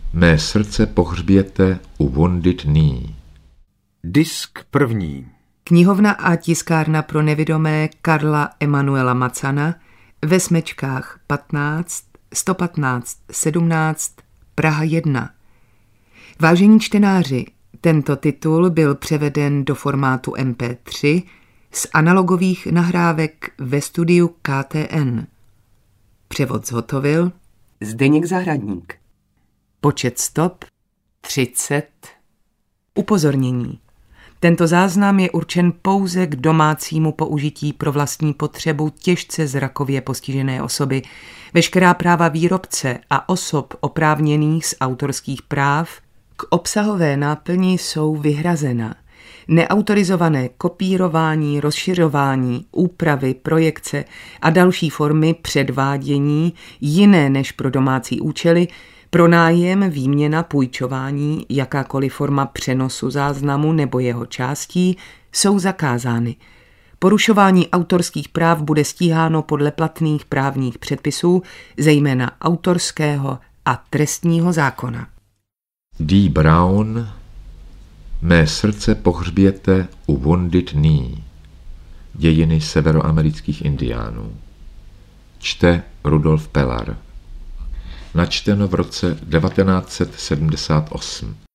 Mé srdce pohřběte u Wounded Knee. Disk 1. Knihovna a tiskárna pro nevidomé Karla Emanuela Macana ve Smečkách 15, 115, 17, Praha 1. Vážení čtenáři, tento titul byl převeden do formátu MP3 z analogových nahrávek ve studiu KTN. Převod zhotovil Zdeněk Zahradník. Počet stop 30. Upozornění. Tento záznam je určen pouze k domácímu použití pro vlastní potřebu těžce zrakově postižené osoby. Veškerá práva výrobce a osob oprávněných z autorských práv k obsahové náplni jsou vyhrazena. Neautorizované kopírování, rozšiřování, úpravy, projekce a další formy předvádění jiné než pro domácí účely, pronájem, výměna, půjčování, jakákoliv forma přenosu záznamu nebo jeho částí jsou zakázány. Porušování autorských práv bude stíháno podle platných právních předpisů, zejména autorského a trestního zákona. D. Brown. Mé srdce pohřběte u Wounded Knee. Dějiny severoamerických indiánů. Čte Rudolf Pelar. Načteno v roce 1978.